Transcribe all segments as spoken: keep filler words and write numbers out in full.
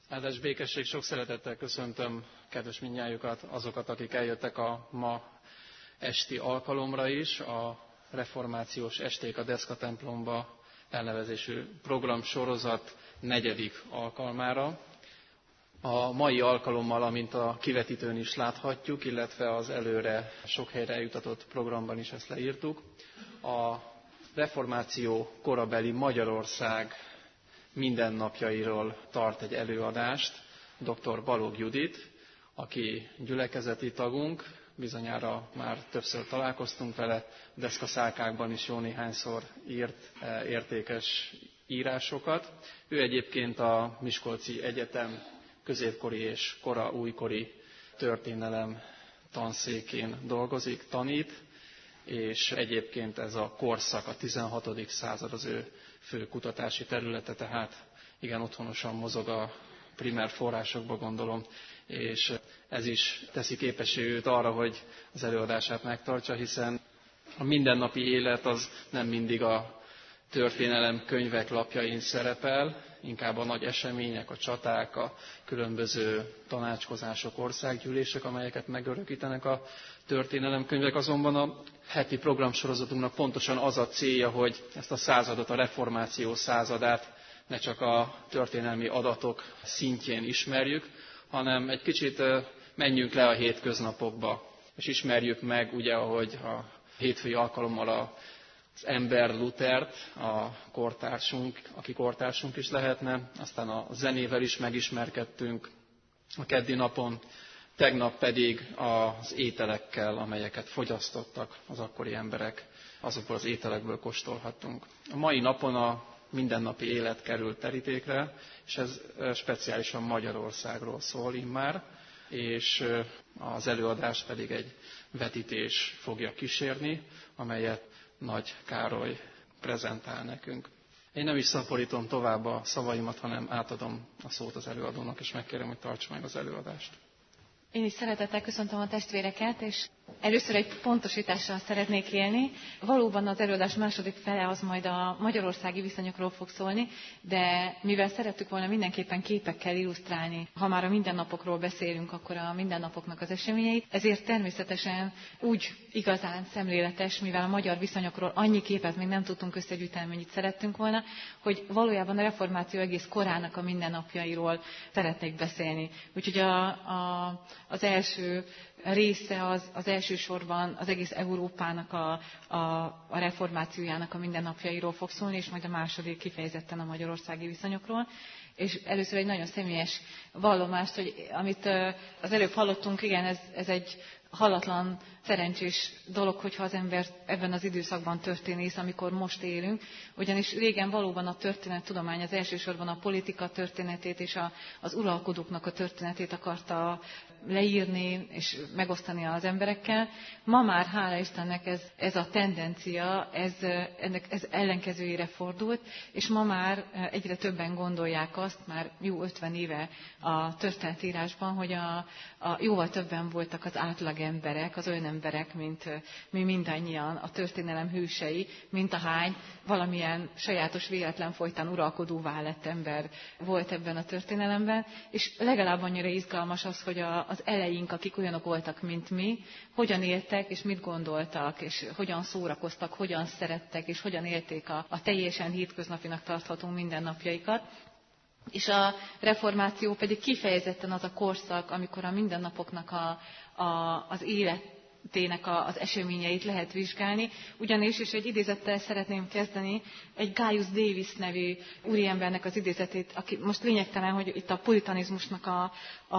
Áldás békesség, sok szeretettel köszöntöm kedves mindnyájukat, azokat, akik eljöttek a ma esti alkalomra is, a Reformációs Esték a Deszka templomba elnevezésű programsorozat negyedik alkalmára. A mai alkalommal, amint a kivetítőn is láthatjuk, illetve az előre sok helyre eljutatott programban is ezt leírtuk, a reformáció korabeli Magyarország mindennapjairól tart egy előadást dr. Balogh Judit, aki gyülekezeti tagunk, bizonyára már többször találkoztunk vele, deszkaszálkákban is jó néhányszor írt értékes írásokat. Ő egyébként a Miskolci Egyetem középkori és kora újkori történelem tanszékén dolgozik, tanít, és egyébként ez a korszak, a tizenhatodik század az ő fő kutatási területe, tehát igen otthonosan mozog a primer forrásokba, gondolom, és ez is teszi képessé őt arra, hogy az előadását megtartsa, hiszen a mindennapi élet az nem mindig a történelem könyvek lapjain szerepel, inkább a nagy események, a csaták, a különböző tanácskozások, országgyűlések, amelyeket megörökítenek a történelemkönyvek. Azonban a heti programsorozatunknak pontosan az a célja, hogy ezt a századot, a reformáció századát ne csak a történelmi adatok szintjén ismerjük, hanem egy kicsit menjünk le a hétköznapokba, és ismerjük meg, ugye, ahogy a hétfői alkalommal a az ember Luthert, a kortársunk, aki kortársunk is lehetne, aztán a zenével is megismerkedtünk a keddi napon, tegnap pedig az ételekkel, amelyeket fogyasztottak az akkori emberek, azokból az ételekből kóstolhattunk. A mai napon a mindennapi élet került terítékre, és ez speciálisan Magyarországról szól immár, és az előadást pedig egy vetítés fogja kísérni, amelyet Nagy Károly prezentál nekünk. Én nem is szaporítom tovább a szavaimat, hanem átadom a szót az előadónak, és megkérem, hogy tartsa meg az előadást. Én is szeretettel köszöntöm a testvéreket, és először egy pontosítással szeretnék élni. Valóban az előadás második fele az majd a magyarországi viszonyokról fog szólni, de mivel szerettük volna mindenképpen képekkel illusztrálni, ha már a mindennapokról beszélünk, akkor a mindennapoknak az eseményeit, ezért természetesen úgy igazán szemléletes, mivel a magyar viszonyokról annyi képet még nem tudtunk összegyűjteni, amennyit szerettünk volna, hogy valójában a reformáció egész korának a mindennapjairól szeretnék beszélni. Úgyhogy a, a, az első része az, az elsősorban az egész Európának a, a, a reformációjának a mindennapjairól fog szólni, és majd a második kifejezetten a magyarországi viszonyokról. És először egy nagyon személyes vallomást, hogy amit az előbb hallottunk, igen, ez, ez egy halatlan, szerencsés dolog, hogyha az ember ebben az időszakban történész, amikor most élünk, ugyanis régen valóban a történettudomány az elsősorban a politika történetét és a, az uralkodóknak a történetét akarta leírni és megosztani az emberekkel. Ma már, hála Istennek, ez, ez a tendencia, ez, ennek, ez ellenkezőjére fordult, és ma már egyre többen gondolják azt, már jó ötven éve a történetírásban, hogy a, a jóval többen voltak az átlag emberek, az olyan emberek, mint mi mindannyian, a történelem hősei, mint ahány valamilyen sajátos véletlen folytán uralkodóvá lett ember volt ebben a történelemben, és legalább annyira izgalmas az, hogy a, az eleink, akik olyanok voltak, mint mi, hogyan éltek, és mit gondoltak, és hogyan szórakoztak, hogyan szerettek, és hogyan élték a, a teljesen hétköznapinak tartható mindennapjaikat. És a reformáció pedig kifejezetten az a korszak, amikor a mindennapoknak a, a, az életének a, az eseményeit lehet vizsgálni. Ugyanis, és egy idézettel szeretném kezdeni, egy Gaius Davis nevű úriembernek az idézetét, aki most lényegtelen, hogy itt a puritanizmusnak a,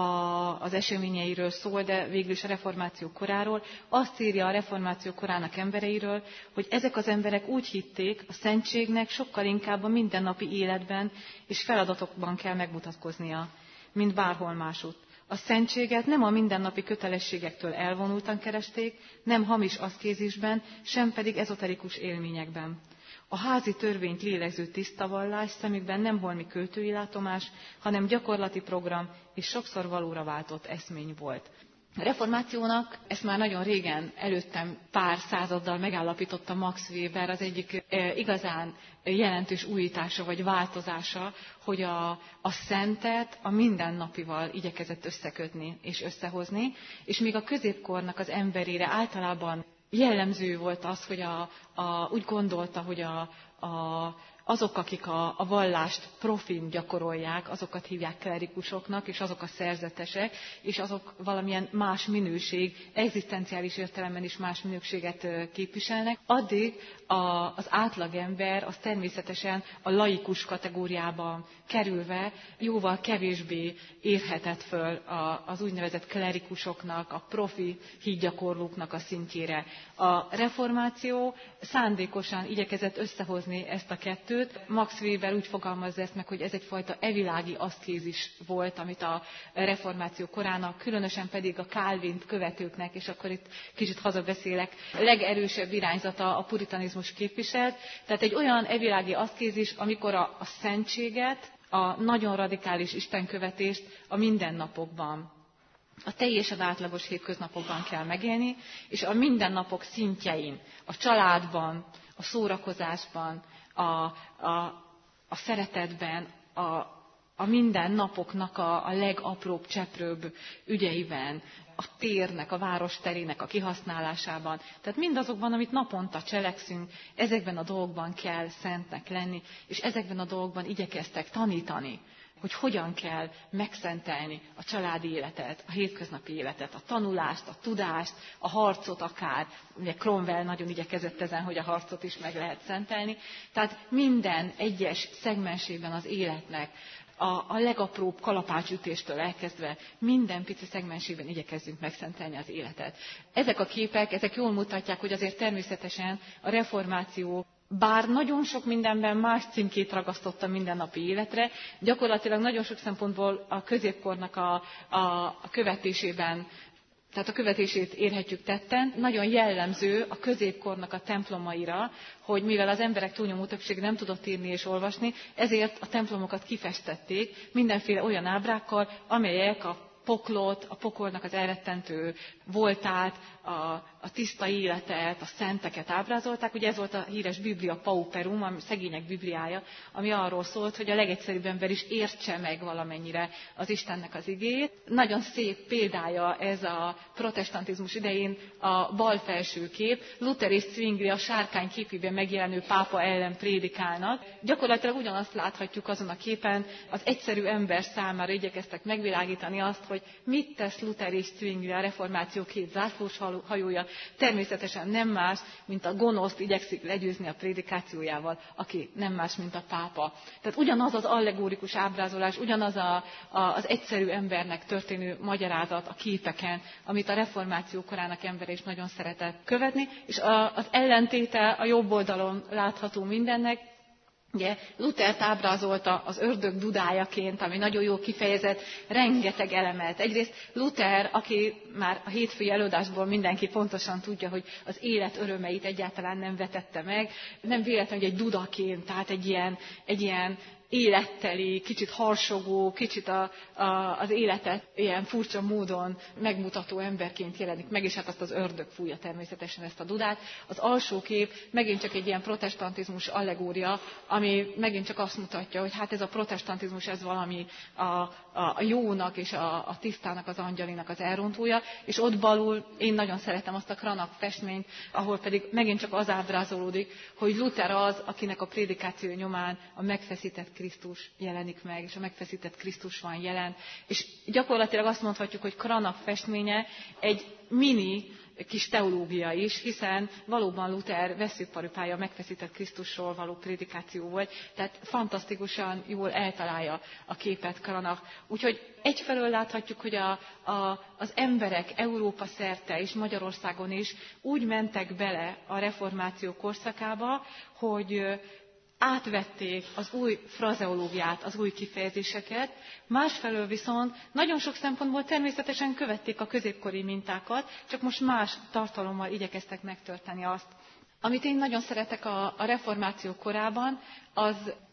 a, az eseményeiről szól, de végül is a reformáció koráról. Azt írja a reformáció korának embereiről, hogy ezek az emberek úgy hitték, a szentségnek sokkal inkább a mindennapi életben és feladatokban kell megmutatkoznia, mint bárhol másutt. A szentséget nem a mindennapi kötelességektől elvonultan keresték, nem hamis aszkézisben, sem pedig ezoterikus élményekben. A házi törvényt lélegző tiszta vallás szemükben nem holmi költői látomás, hanem gyakorlati program és sokszor valóra váltott eszmény volt. A reformációnak, ezt már nagyon régen, előttem pár századdal megállapította Max Weber, az egyik e, igazán jelentős újítása vagy változása, hogy a, a szentet a mindennapival igyekezett összekötni és összehozni, és még a középkornak az emberére általában jellemző volt az, hogy a, a, úgy gondolta, hogy a, a azok, akik a, a vallást profin gyakorolják, azokat hívják klerikusoknak, és azok a szerzetesek, és azok valamilyen más minőség, egzisztenciális értelemben is más minőséget képviselnek. Addig a, az átlagember az természetesen a laikus kategóriába kerülve jóval kevésbé érhetett föl a, az úgynevezett klerikusoknak, a profi hídgyakorlóknak a szintjére. A reformáció szándékosan igyekezett összehozni ezt a kettőt. Max Weber úgy fogalmazza ezt meg, hogy ez egyfajta evilági aszkézis volt, amit a reformáció korának, különösen pedig a Calvint követőknek, és akkor itt kicsit hazabeszélek, legerősebb irányzata a puritanizmus képviselt. Tehát egy olyan evilági aszkézis, amikor a, a szentséget, a nagyon radikális istenkövetést a mindennapokban, a teljesen átlagos hétköznapokban kell megélni, és a mindennapok szintjein, a családban, a szórakozásban, a, a, a szeretetben, a, a mindennapoknak a, a legapróbb, cseprőbb ügyeiben, a térnek, a város terének a kihasználásában. Tehát mindazokban, amit naponta cselekszünk, ezekben a dolgokban kell szentnek lenni, és ezekben a dolgokban igyekeztek tanítani, hogy hogyan kell megszentelni a családi életet, a hétköznapi életet, a tanulást, a tudást, a harcot akár. Ugye Cromwell nagyon igyekezett ezen, hogy a harcot is meg lehet szentelni. Tehát minden egyes szegmensében az életnek, a, a legapróbb kalapácsütéstől elkezdve minden pici szegmensében igyekezzünk megszentelni az életet. Ezek a képek, ezek jól mutatják, hogy azért természetesen a reformáció, bár nagyon sok mindenben más címkét ragasztotta mindennapi életre, gyakorlatilag nagyon sok szempontból a középkornak a, a, a követésében, tehát a követését érhetjük tetten. Nagyon jellemző a középkornak a templomaira, hogy mivel az emberek túlnyomó többsége nem tudott írni és olvasni, ezért a templomokat kifestették mindenféle olyan ábrákkal, amelyek a poklot, a pokolnak az elrettentő voltát, a, a tiszta életet, a szenteket ábrázolták. Ugye ez volt a híres Biblia Pauperum, a szegények bibliája, ami arról szólt, hogy a legegyszerűbb ember is értse meg valamennyire az Istennek az igéjét. Nagyon szép példája ez a protestantizmus idején a bal felső kép. Luther és Zwingli a sárkány képében megjelenő pápa ellen prédikálnak. Gyakorlatilag ugyanazt láthatjuk azon a képen, az egyszerű ember számára igyekeztek megvilágítani azt, hogy mit tesz Luther és Zwingli, a reformáció két zászlós hajója, természetesen nem más, mint a gonoszt igyekszik legyőzni a prédikációjával, aki nem más, mint a pápa. Tehát ugyanaz az allegórikus ábrázolás, ugyanaz a, a, az egyszerű embernek történő magyarázat a képeken, amit a reformáció korának ember is nagyon szeretett követni, és a, az ellentéte a jobb oldalon látható mindennek. Ugye Luthert ábrázolta az ördög dudájaként, ami nagyon jól kifejezett, rengeteg elemet. Egyrészt Luther, aki már a hétfői előadásból mindenki pontosan tudja, hogy az élet örömeit egyáltalán nem vetette meg, nem véletlenül, hogy egy dudaként, tehát egy ilyen, egy ilyen életteli, kicsit harsogó, kicsit a, a, az életet ilyen furcsa módon megmutató emberként jelenik meg, és hát azt az ördög fújja természetesen ezt a dudát. Az alsó kép megint csak egy ilyen protestantizmus allegória, ami megint csak azt mutatja, hogy hát ez a protestantizmus, ez valami a, a, a jónak és a, a tisztának, az angyalinak az elrontója, és ott balul én nagyon szeretem azt a Cranach festményt, ahol pedig megint csak az ábrázolódik, hogy Luther az, akinek a prédikáció nyomán a megfeszített Krisztus jelenik meg, és a megfeszített Krisztus van jelen. És gyakorlatilag azt mondhatjuk, hogy Cranach festménye egy mini kis teológia is, hiszen valóban Luther vesszőparipája a megfeszített Krisztusról való prédikáció volt, tehát fantasztikusan jól eltalálja a képet Cranach. Úgyhogy egyfelől láthatjuk, hogy a, a, az emberek Európa szerte és Magyarországon is úgy mentek bele a reformáció korszakába, hogy átvették az új frazeológiát, az új kifejezéseket, másfelől viszont nagyon sok szempontból természetesen követték a középkori mintákat, csak most más tartalommal igyekeztek megtörténni azt. Amit én nagyon szeretek a, a reformáció korában, az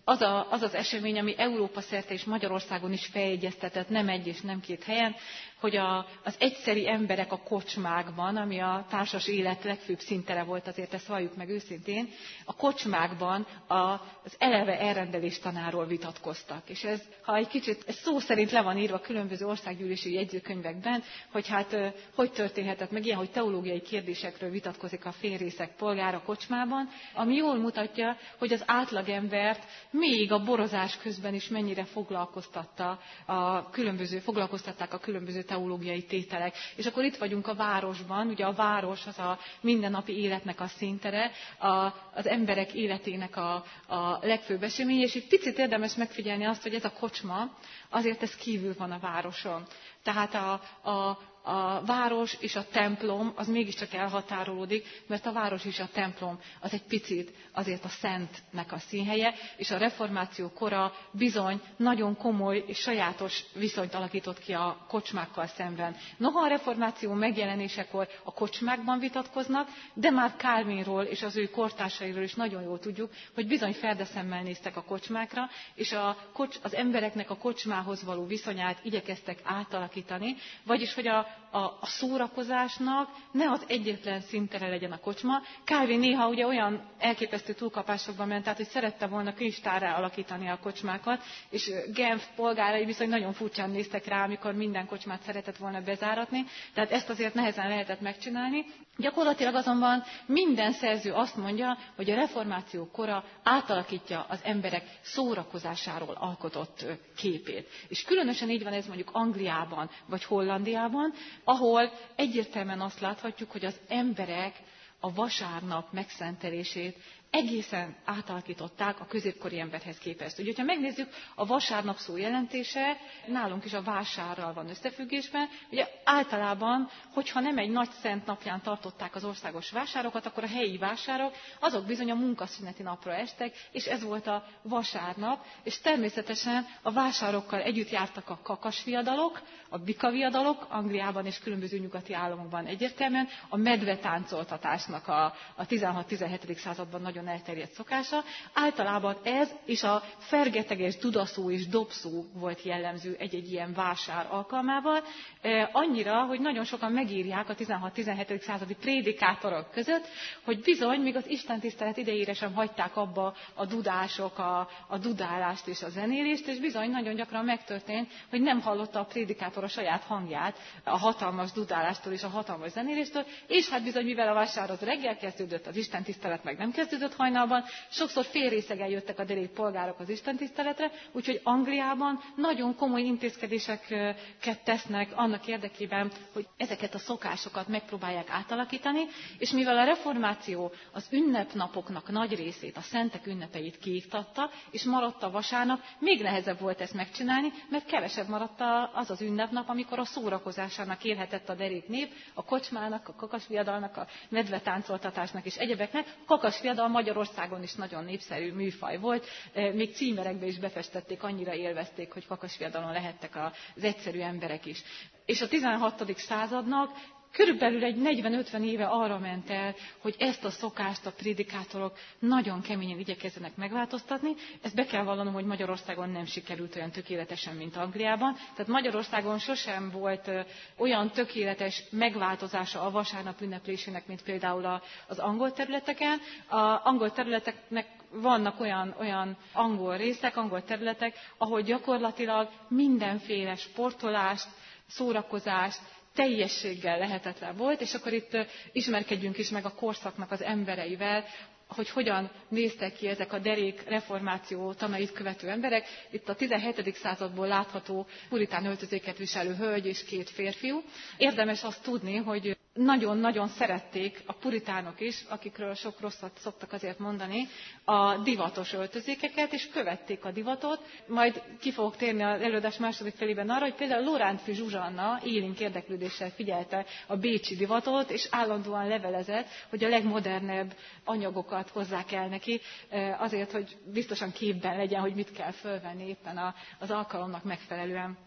az, a, az az esemény, ami Európa szerte és Magyarországon is feljegyeztetett, nem egy és nem két helyen, hogy a, az egyszeri emberek a kocsmákban, ami a társas élet legfőbb szintere volt, azért ezt valljuk meg őszintén, a kocsmákban a, az eleve elrendelés tanáról vitatkoztak. És ez, ha egy kicsit, ez szó szerint le van írva különböző országgyűlési jegyzőkönyvekben, hogy hát hogy történhetett meg ilyen, hogy teológiai kérdésekről vitatkozik a félrészek polgára kocsmában, ami jól mutatja, hogy az átlagembert még a borozás közben is mennyire foglalkoztatta a különböző, foglalkoztatták a különböző teológiai tételek. És akkor itt vagyunk a városban, ugye a város az a mindennapi életnek a színtere, a, az emberek életének a, a legfőbb eseménye, és itt picit érdemes megfigyelni azt, hogy ez a kocsma, azért ez kívül van a városon. Tehát a, a, a város és a templom az mégiscsak elhatárolódik, mert a város és a templom az egy picit azért a szentnek a színhelye, és a reformáció kora bizony nagyon komoly és sajátos viszonyt alakított ki a kocsmákkal szemben. Noha a reformáció megjelenésekor a kocsmákban vitatkoznak, de már Calvinról és az ő kortársairól is nagyon jól tudjuk, hogy bizony ferdeszemmel néztek a kocsmákra, és a kocs, az embereknek a kocsmához való viszonyát igyekeztek átalakítani, vagyis hogy a A, a szórakozásnak ne az egyetlen szintere legyen a kocsma. Calvin néha ugye olyan elképesztő túlkapásokban ment át, hogy szerette volna könyvtárrá alakítani a kocsmákat, és Genf polgárai viszont nagyon furcsán néztek rá, amikor minden kocsmát szeretett volna bezáratni, tehát ezt azért nehezen lehetett megcsinálni. Gyakorlatilag azonban minden szerző azt mondja, hogy a reformáció kora átalakítja az emberek szórakozásáról alkotott képét. És különösen így van ez mondjuk Angliában vagy Hollandiában, ahol egyértelműen azt láthatjuk, hogy az emberek a vasárnap megszentelését egészen átalakították a középkori emberhez képest. Ugye, ha megnézzük, a vasárnap szó jelentése nálunk is a vásárral van összefüggésben. Ugye általában, hogyha nem egy nagy szent napján tartották az országos vásárokat, akkor a helyi vásárok, azok bizony a munkaszüneti napra estek, és ez volt a vasárnap, és természetesen a vásárokkal együtt jártak a kakasviadalok, a bikaviadalok, Angliában és különböző nyugati államokban egyértelműen, a medvetáncoltatásnak a, a tizenhat-tizenhetedik században nagyon elterjedt szokása. Általában ez és a fergeteges dudaszó és dobszó volt jellemző egy-egy ilyen vásár alkalmával. E, annyira, hogy nagyon sokan megírják a tizenhat-tizenhetedik századi prédikátorok között, hogy bizony, még az istentisztelet idejére sem hagyták abba a dudások, a, a dudálást és a zenélést, és bizony nagyon gyakran megtörtént, hogy nem hallotta a prédikátor a saját hangját a hatalmas dudálástól és a hatalmas zenéléstől, és hát bizony, mivel a vásár az reggel kezdődött, az istentisztelet meg nem kezdődött hajnalban, sokszor félrészeggel jöttek a derék polgárok az istentiszteletre, úgyhogy Angliában nagyon komoly intézkedéseket tesznek annak érdekében, hogy ezeket a szokásokat megpróbálják átalakítani, és mivel a reformáció az ünnepnapoknak nagy részét, a szentek ünnepeit kiiktatta, és maradt a vasárnap, még nehezebb volt ezt megcsinálni, mert kevesebb maradt az az ünnepnap, amikor a szórakozásának élhetett a derék nép, a kocsmának, a kakasviadalnak, a medvetáncoltatásnak és egyebeknek. A kakasviadal Magyarországon is nagyon népszerű műfaj volt, még címerekbe is befestették, annyira élvezték, hogy kakasviadalon lehettek az egyszerű emberek is. És a tizenhatodik századnak körülbelül egy negyven-ötven éve arra ment el, hogy ezt a szokást a prédikátorok nagyon keményen igyekezzenek megváltoztatni. Ezt be kell vallanom, hogy Magyarországon nem sikerült olyan tökéletesen, mint Angliában. Tehát Magyarországon sosem volt olyan tökéletes megváltozása a vasárnap ünneplésének, mint például az angol területeken. Az angol területeknek vannak olyan, olyan angol részek, angol területek, ahol gyakorlatilag mindenféle sportolást, szórakozást, teljességgel lehetetlen volt, és akkor itt ismerkedjünk is meg a korszaknak az embereivel, hogy hogyan néztek ki ezek a derék reformáció tanait követő emberek. Itt a tizenhetedik századból látható puritán öltözéket viselő hölgy és két férfiú. Érdemes azt tudni, hogy nagyon-nagyon szerették a puritánok is, akikről sok rosszat szoktak azért mondani, a divatos öltözékeket, és követték a divatot. Majd ki fogok térni az előadás második felében arra, hogy például Lorántfi Zsuzsanna élénk érdeklődéssel figyelte a bécsi divatot, és állandóan levelezett, hogy a legmodernebb anyagokat hozzák el neki, azért, hogy biztosan képben legyen, hogy mit kell fölvenni éppen az alkalomnak megfelelően.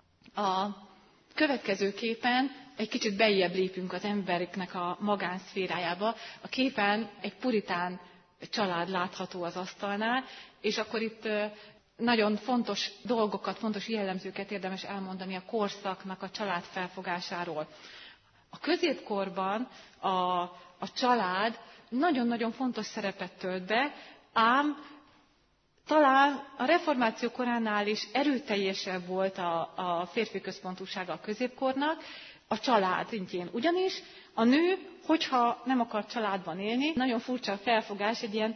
A következő képen egy kicsit beljebb lépünk az embereknek a magánszférájába. A képen egy puritán család látható az asztalnál, és akkor itt nagyon fontos dolgokat, fontos jellemzőket érdemes elmondani a korszaknak a család felfogásáról. A középkorban a, a család nagyon-nagyon fontos szerepet tölt be, ám talán a reformáció koránál is erőteljesebb volt a, a férfi központúsága a középkornak, a család szintjén. Ugyanis a nő, hogyha nem akar családban élni, nagyon furcsa a felfogás, egy ilyen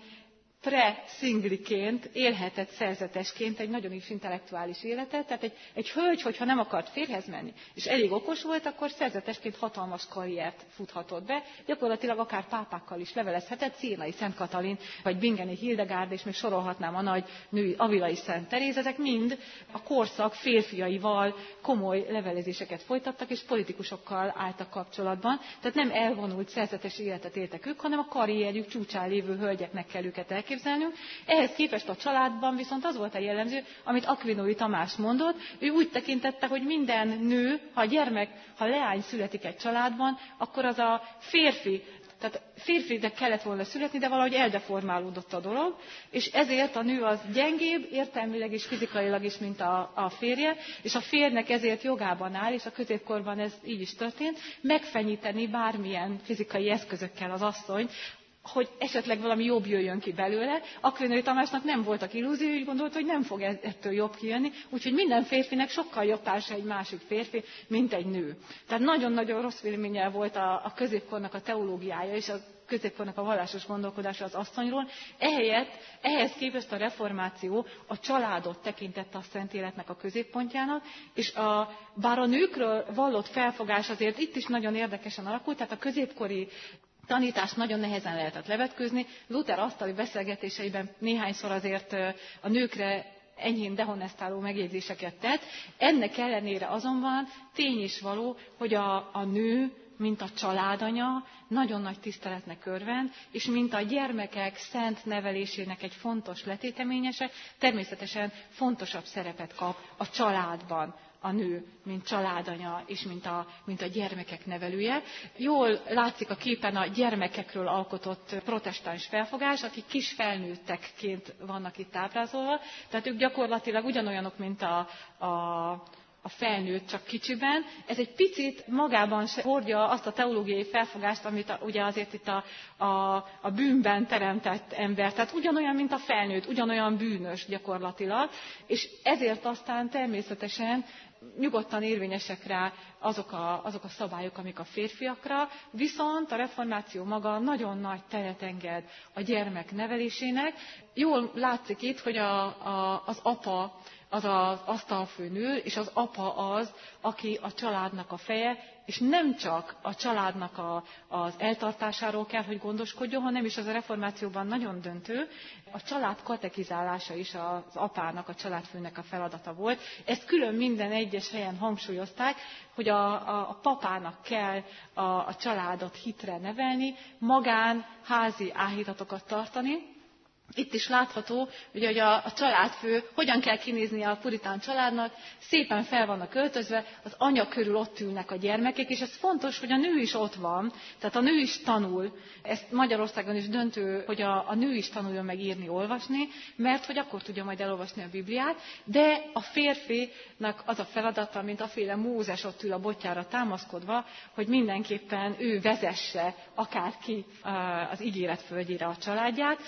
pre-szingliként élhetett szerzetesként egy nagyon is intellektuális életet. Tehát egy, egy hölgy, hogyha nem akart férjhez menni, és elég okos volt, akkor szerzetesként hatalmas karriert futhatott be. Gyakorlatilag akár pápákkal is levelezhetett, Szirnai Szent Katalin, vagy Bingeni Hildegárd, és még sorolhatnám a nagy női Avilai Szent Teréz, ezek mind a korszak férfiaival komoly levelezéseket folytattak, és politikusokkal álltak kapcsolatban. Tehát nem elvonult szerzetes életet éltek ők, hanem a karrierjük csúcsán lévő hölgyeknek kell őket elképzelnünk. Ehhez képest a családban viszont az volt a jellemző, amit Aquinói Tamás mondott, ő úgy tekintette, hogy minden nő, ha gyermek, ha leány születik egy családban, akkor az a férfi, tehát férfinek kellett volna születni, de valahogy eldeformálódott a dolog, és ezért a nő az gyengébb, értelmileg és fizikailag is, mint a, a férje, és a férnek ezért jogában áll, és a középkorban ez így is történt, megfenyíteni bármilyen fizikai eszközökkel az asszonyt, hogy esetleg valami jobb jöjjön ki belőle. Aquinói Tamásnak nem voltak illúziói, úgy gondolta, hogy nem fog ettől jobb kijönni, úgyhogy minden férfinek sokkal jobb társa egy másik férfi, mint egy nő. Tehát nagyon-nagyon rossz véleménnyel volt a, a középkornak a teológiája, és a középkornak a vallásos gondolkodása az asszonyról. Ehelyett, ehhez képest a reformáció a családot tekintette a szent életnek a középpontjának, és a, bár a nőkről vallott felfogás azért itt is nagyon érdekesen alakult, tehát a középkori tanítást nagyon nehezen lehetett levetkőzni. Luther asztali beszélgetéseiben néhányszor azért a nőkre enyhén dehonestáló megjegyzéseket tett. Ennek ellenére azonban tény is való, hogy a, a nő, mint a családanya, nagyon nagy tiszteletnek örvend, és mint a gyermekek szent nevelésének egy fontos letéteményese, természetesen fontosabb szerepet kap a családban a nő, mint családanya, és mint a, mint a gyermekek nevelője. Jól látszik a képen a gyermekekről alkotott protestáns felfogás, akik kis felnőttekként vannak itt ábrázolva, tehát ők gyakorlatilag ugyanolyanok, mint a, a a felnőtt, csak kicsiben. Ez egy picit magában se hordja azt a teológiai felfogást, amit a, ugye azért itt a, a, a bűnben teremtett ember. Tehát ugyanolyan, mint a felnőtt, ugyanolyan bűnös gyakorlatilag, és ezért aztán természetesen nyugodtan érvényesek rá azok a, azok a szabályok, amik a férfiakra, viszont a reformáció maga nagyon nagy teret enged a gyermek nevelésének. Jól látszik itt, hogy a, a, az apa az az asztalfőnő, és az apa az, aki a családnak a feje, és nem csak a családnak a, az eltartásáról kell, hogy gondoskodjon, hanem is az a reformációban nagyon döntő, a család katekizálása is az apának, a családfőnek a feladata volt. Ezt külön minden egyes helyen hangsúlyozták, hogy a, a, a papának kell a, a családot hitre nevelni, magán házi áhítatokat tartani. Itt is látható, ugye, hogy a, a családfő, hogyan kell kinéznie a puritán családnak, szépen fel vannak öltözve, az anya körül ott ülnek a gyermekek, és ez fontos, hogy a nő is ott van, tehát a nő is tanul. Ezt Magyarországon is döntő, hogy a, a nő is tanuljon meg írni, olvasni, mert hogy akkor tudja majd elolvasni a Bibliát, de a férfinak az a feladata, mint aféle Mózes ott ül a botjára támaszkodva, hogy mindenképpen ő vezesse akárki az ígéret földjére a családját.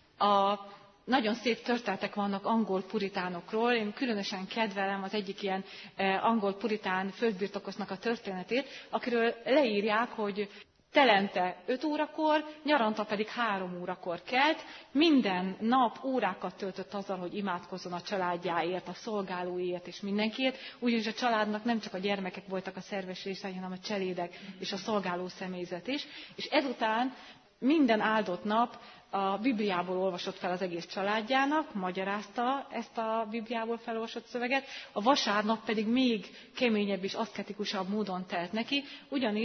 A nagyon szép történetek vannak angol puritánokról. Én különösen kedvelem az egyik ilyen angol puritán földbirtokosnak a történetét, akiről leírják, hogy telente öt órakor, nyaranta pedig három órakor kelt, minden nap órákat töltött azzal, hogy imádkozzon a családjáért, a szolgálóért és mindenkiért, ugyanis a családnak nem csak a gyermekek voltak a szerves részei, hanem a cselédek és a szolgáló személyzet is. És ezután minden áldott nap a Bibliából olvasott fel az egész családjának, magyarázta ezt a Bibliából felolvasott szöveget, a vasárnap pedig még keményebb és aszketikusabb módon telt neki, ugyanis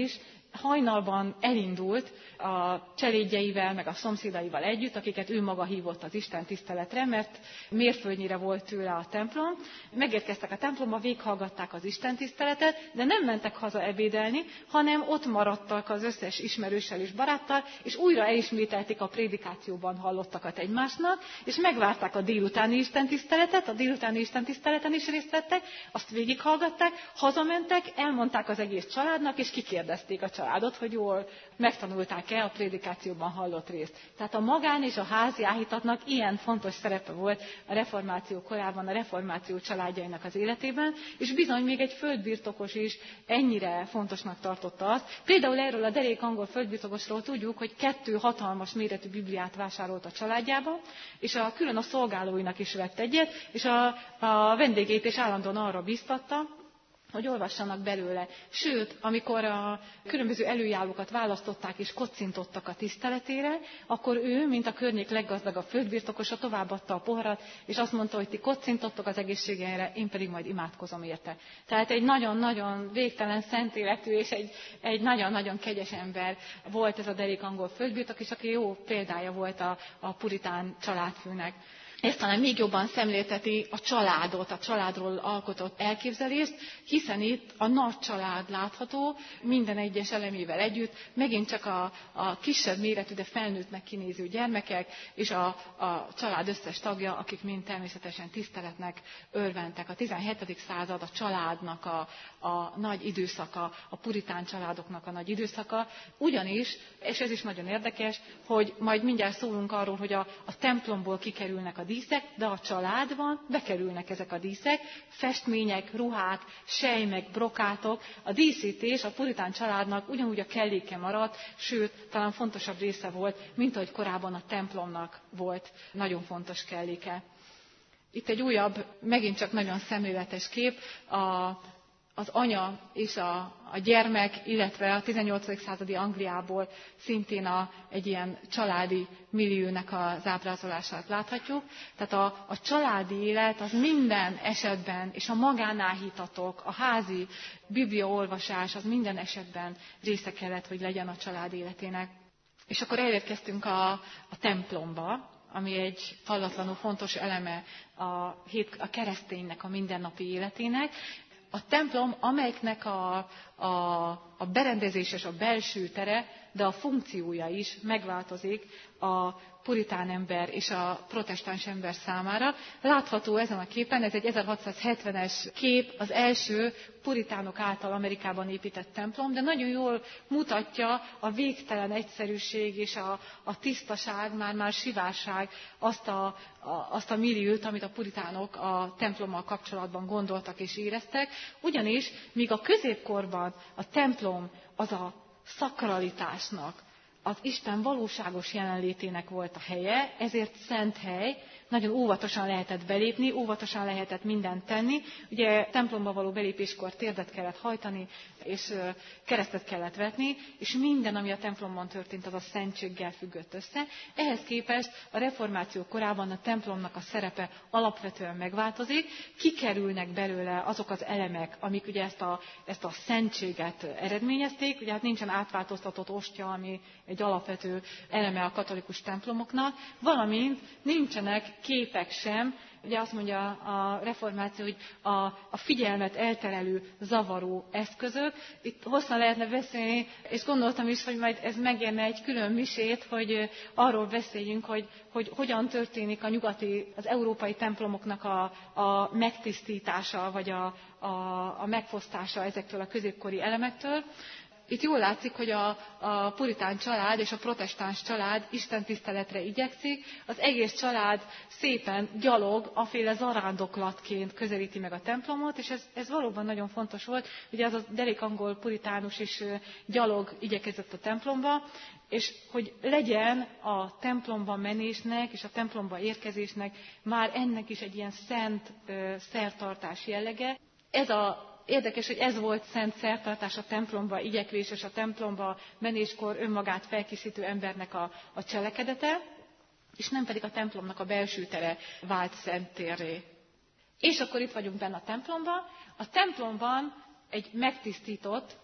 hajnalban elindult a cselédjeivel, meg a szomszédaival együtt, akiket ő maga hívott az Isten tiszteletre, mert mérföldnyire volt tőle a templom. Megérkeztek a templomba, végighallgatták az Isten tiszteletet, de nem mentek haza ebédelni, hanem ott maradtak az összes ismerőssel és baráttal, és újra elismételték a prédikációban hallottakat egymásnak, és megvárták a délutáni Isten tiszteletet, a délutáni Isten tiszteleten is részt vettek, azt végighallgatták, hazamentek, elmondták az egész családnak, és kikérdezték a családot, hogy jól megtanulták-e a prédikációban hallott részt. Tehát a magán és a házi áhítatnak ilyen fontos szerepe volt a reformáció korában, a reformáció családjainak az életében, és bizony még egy földbirtokos is ennyire fontosnak tartotta azt. Például erről a derék angol földbirtokosról tudjuk, hogy kettő hatalmas méretű Bibliát vásárolt a családjába, és a, külön a szolgálóinak is vett egyet, és a, a vendégét is állandóan arra biztatta, hogy olvassanak belőle. Sőt, amikor a különböző előjárókat választották és kocintottak a tiszteletére, akkor ő, mint a környék leggazdagabb földbirtokosa, továbbadta a poharat, és azt mondta, hogy ti kocintottok az egészségemre, én pedig majd imádkozom érte. Tehát egy nagyon-nagyon végtelen szent életű és egy, egy nagyon-nagyon kegyes ember volt ez a derék angol földbirtok, és aki jó példája volt a, a puritán családfőnek. Ez talán még jobban szemlélteti a családot, a családról alkotott elképzelést, hiszen itt a nagy család látható, minden egyes elemével együtt, megint csak a, a kisebb méretű, de felnőttnek kinéző gyermekek, és a, a család összes tagja, akik mind természetesen tiszteletnek örventek. A tizenhetedik század a családnak a, a nagy időszaka, a puritán családoknak a nagy időszaka, ugyanis, és ez is nagyon érdekes, hogy majd mindjárt szólunk arról, hogy a, a templomból kikerülnek a díszek, de a családban bekerülnek ezek a díszek, festmények, ruhák, selymek, brokátok. A díszítés a puritán családnak ugyanúgy a kelléke maradt, sőt, talán fontosabb része volt, mint ahogy korábban a templomnak volt nagyon fontos kelléke. Itt egy újabb, megint csak nagyon szemléletes kép, a az anya és a, a gyermek, illetve a tizennyolcadik századi Angliából szintén a, egy ilyen családi milliónek az ábrázolását láthatjuk. Tehát a, a családi élet az minden esetben, és a magánáhítatok, a házi bibliaolvasás az minden esetben része kellett, hogy legyen a család életének. És akkor elérkeztünk a, a templomba, ami egy hallatlanul fontos eleme a, hét, a kereszténynek a mindennapi életének. A templom, amelyiknek a, a, a berendezés és a belső tere, de a funkciója is megváltozik a puritán ember és a protestáns ember számára. Látható ezen a képen, ez egy ezerhatszázhetvenes kép, az első puritánok által Amerikában épített templom, de nagyon jól mutatja a végtelen egyszerűség és a, a tisztaság, már-már sivárság, azt a, a, azt a milliót, amit a puritánok a templommal kapcsolatban gondoltak és éreztek. Ugyanis, míg a középkorban a templom az a szakralitásnak, az Isten valóságos jelenlétének volt a helye, ezért szent hely, nagyon óvatosan lehetett belépni, óvatosan lehetett mindent tenni. Ugye templomba való belépéskor térdet kellett hajtani, és keresztet kellett vetni, és minden, ami a templomban történt, az a szentséggel függött össze. Ehhez képest a reformáció korában a templomnak a szerepe alapvetően megváltozik, kikerülnek belőle azok az elemek, amik ugye ezt a, ezt a szentséget eredményezték. Ugye hát nincsen átváltoztatott ostya, ami egy alapvető eleme a katolikus templomoknak, valamint nincsenek képek sem. Ugye azt mondja a reformáció, hogy a, a figyelmet elterelő, zavaró eszközök. Itt hosszan lehetne beszélni, és gondoltam is, hogy majd ez megérne egy külön misét, hogy arról beszéljünk, hogy, hogy hogyan történik a nyugati, az európai templomoknak a, a megtisztítása, vagy a, a, a megfosztása ezektől a középkori elemektől. Itt jól látszik, hogy a, a puritán család és a protestáns család istentiszteletre igyekszik, az egész család szépen gyalog, aféle zarándoklatként közelíti meg a templomot, és ez, ez valóban nagyon fontos volt. Ugye az a derék angol puritánus is gyalog igyekezett a templomba, és hogy legyen a templomba menésnek és a templomba érkezésnek már ennek is egy ilyen szent szertartás jellege. Ez a Érdekes, hogy ez volt szent szertartás, a templomba igyekvés és a templomba menéskor önmagát felkészítő embernek a, a cselekedete, és nem pedig a templomnak a belső tere vált szent térré. És akkor itt vagyunk benne a templomban. A templomban egy megtisztított,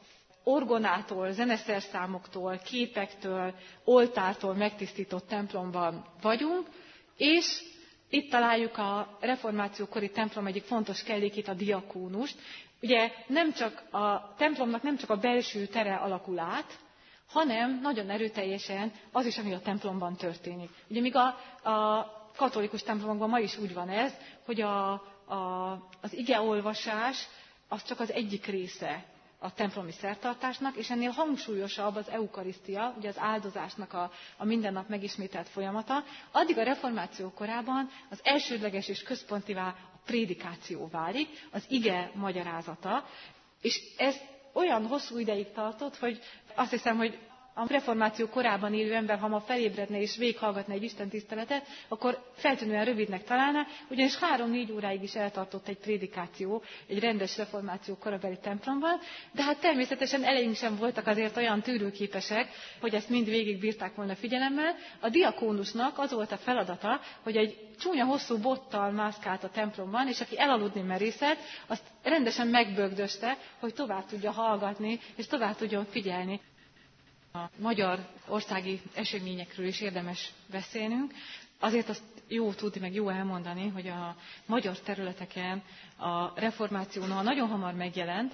orgonától, zeneszerszámoktól, képektől, oltártól megtisztított templomban vagyunk, és itt találjuk a reformációkori templom egyik fontos kellékét, a diakónust. Ugye nem csak a templomnak nem csak a belső tere alakul át, hanem nagyon erőteljesen az is, ami a templomban történik. Ugye míg a, a katolikus templomokban ma is úgy van ez, hogy a, a, az igeolvasás az csak az egyik része a templomi szertartásnak, és ennél hangsúlyosabb az eukarisztia, ugye az áldozásnak a, a minden nap megismételt folyamata. Addig a reformáció korában az elsődleges és központivá a prédikáció válik, az ige magyarázata, és ez olyan hosszú ideig tartott, hogy azt hiszem, hogy a reformáció korában élő ember, ha ma felébredne és végighallgatna egy istentiszteletet, akkor feltűnően rövidnek találná, ugyanis három-négy óráig is eltartott egy prédikáció egy rendes reformáció korabeli templomban, de hát természetesen eleink sem voltak azért olyan tűrőképesek, hogy ezt mind végig bírták volna figyelemmel. A diakónusnak az volt a feladata, hogy egy csúnya hosszú bottal mászkált a templomban, és aki elaludni merészett, azt rendesen megbögdöste, hogy tovább tudja hallgatni, és tovább tudjon figyelni. A magyar országi eseményekről is érdemes beszélnünk. Azért azt jó tudni, meg jó elmondani, hogy a magyar területeken a reformáció noha nagyon hamar megjelent,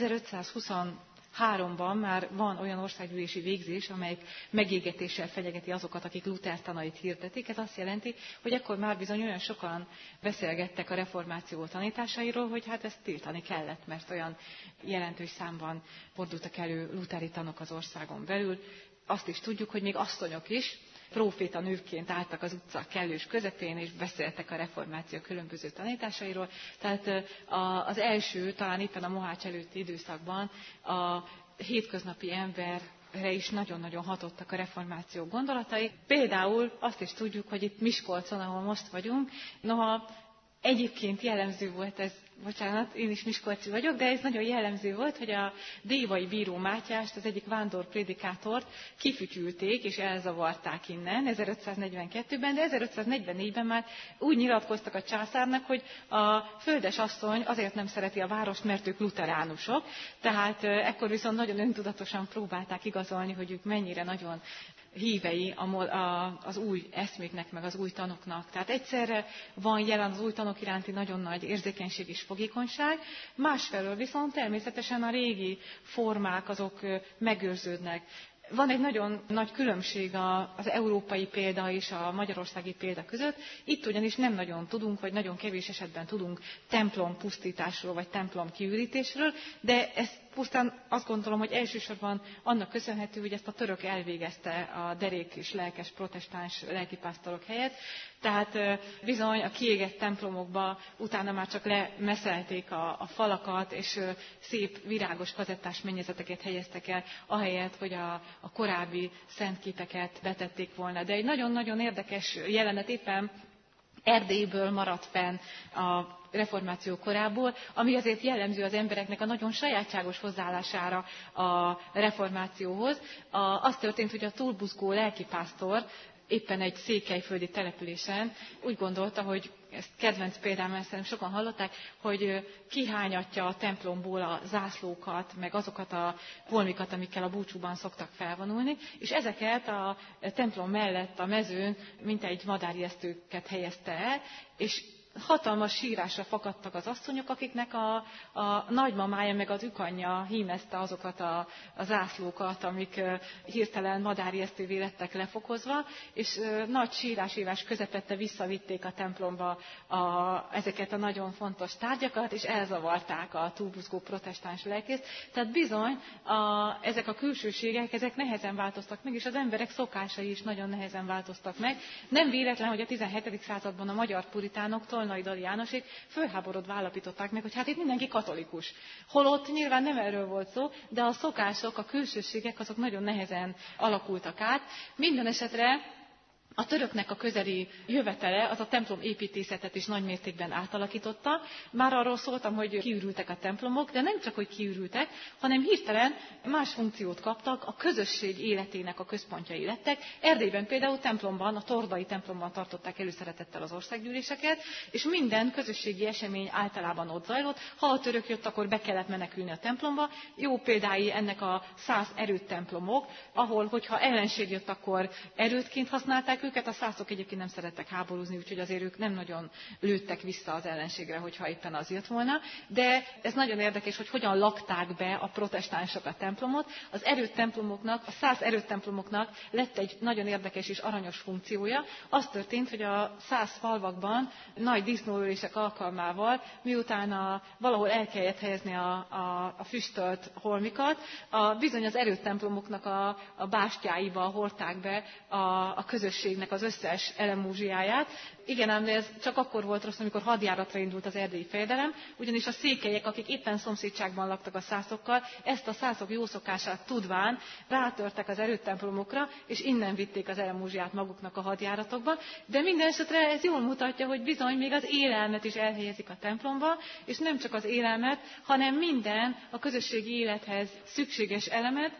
ezerötszázhuszonháromban már van olyan országgyűlési végzés, amelyik megégetéssel fenyegeti azokat, akik Luther tanait hirdetik. Ez azt jelenti, hogy ekkor már bizony olyan sokan beszélgettek a reformáció tanításairól, hogy hát ezt tiltani kellett, mert olyan jelentős számban fordultak elő lutheri tanok az országon belül. Azt is tudjuk, hogy még asszonyok is próféta nőként álltak az utca kellős közepén, és beszéltek a reformáció különböző tanításairól. Tehát az első, talán éppen a Mohács előtti időszakban a hétköznapi emberre is nagyon-nagyon hatottak a reformáció gondolatai. Például azt is tudjuk, hogy itt Miskolcon, ahol most vagyunk, noha egyébként jellemző volt ez, bocsánat, én is miskolci vagyok, de ez nagyon jellemző volt, hogy a dévai bíró Mátyást, az egyik vándor prédikátort kifütyülték és elzavarták innen ezerötszáznegyvenkettőben, de ezerötszáznegyvennégyben már úgy nyilatkoztak a császárnak, hogy a földes asszony azért nem szereti a várost, mert ők luteránusok, tehát ekkor viszont nagyon öntudatosan próbálták igazolni, hogy ők mennyire nagyon hívei az új eszméknek, meg az új tanoknak. Tehát egyszerre van jelen az új tanok iránti nagyon nagy érzékenység és fogékonyság, másfelől viszont természetesen a régi formák azok megőrződnek. Van egy nagyon nagy különbség az európai példa és a magyarországi példa között. Itt ugyanis nem nagyon tudunk, vagy nagyon kevés esetben tudunk templom pusztításról, vagy templom kiürítésről, de ez pusztán azt gondolom, hogy elsősorban annak köszönhető, hogy ezt a török elvégezte a derék és lelkes protestáns lelkipásztorok helyett. Tehát bizony a kiégett templomokba utána már csak lemeszelték a, a falakat, és szép virágos kazettás mennyezeteket helyeztek el, ahelyett, hogy a, a korábbi szentképeket betették volna. De egy nagyon-nagyon érdekes jelenet éppen Erdélyből maradt fenn a reformáció korából, ami azért jellemző az embereknek a nagyon sajátságos hozzáállására a reformációhoz. A, az történt, hogy a túlbuzgó lelkipásztor éppen egy székelyföldi településen úgy gondolta, hogy ezt kedvenc példám, ezt szerintem sokan hallották, hogy kihányatja a templomból a zászlókat, meg azokat a holmikat, amikkel a búcsúban szoktak felvonulni, és ezeket a templom mellett a mezőn mintegy madárijesztőket helyezte el, és hatalmas sírásra fakadtak az asszonyok, akiknek a, a nagymamája meg az ükanyja hímezte azokat a, a zászlókat, amik hirtelen madárijesztővé lettek lefokozva, és nagy sírásívás közepette visszavitték a templomba a, ezeket a nagyon fontos tárgyakat, és elzavarták a túlbuzgó protestáns lelkészt. Tehát bizony a, ezek a külsőségek, ezek nehezen változtak meg, és az emberek szokásai is nagyon nehezen változtak meg. Nem véletlen, hogy a tizenhetedik században a magyar puritánoktól Tolnai Dali Jánosék fölháborodva állapították meg, hogy hát itt mindenki katolikus. Holott nyilván nem erről volt szó, de a szokások, a külsőségek azok nagyon nehezen alakultak át. Minden esetre A töröknek a közeli jövetele az a templom építészetet is nagymértékben átalakította. Már arról szóltam, hogy kiürültek a templomok, de nem csak, hogy kiürültek, hanem hirtelen más funkciót kaptak, a közösség életének a központjai lettek. Erdélyben például templomban, a tordai templomban tartották előszeretettel az országgyűléseket, és minden közösségi esemény általában ott zajlott. Ha a török jött, akkor be kellett menekülni a templomba. Jó példái ennek a szász erődtemplomok, ahol, hogyha ellenség jött, akkor erődként használták őket. A szászok egyébként nem szerettek háborúzni, úgyhogy azért ők nem nagyon lőttek vissza az ellenségre, hogyha éppen az jött volna. De ez nagyon érdekes, hogy hogyan lakták be a protestánsok a templomot. Az erődtemplomoknak, a szász erődtemplomoknak lett egy nagyon érdekes és aranyos funkciója. Az történt, hogy a szász falvakban nagy disznóölések alkalmával, miután a, valahol el kellett helyezni a, a, a füstölt holmikat, a, bizony az erődtemplomoknak a, a bástyáiba hordták be a, a közösségnek az összes elemúzsiáját. Igen, ám de ez csak akkor volt rossz, amikor hadjáratra indult az erdélyi fejedelem, ugyanis a székelyek, akik éppen szomszédságban laktak a szászokkal, ezt a szászok jó szokását tudván rátörtek az erődtemplomokra, és innen vitték az elemúzsiát maguknak a hadjáratokba. De minden esetre ez jól mutatja, hogy bizony még az élelmet is elhelyezik a templomba, és nem csak az élelmet, hanem minden a közösségi élethez szükséges elemet.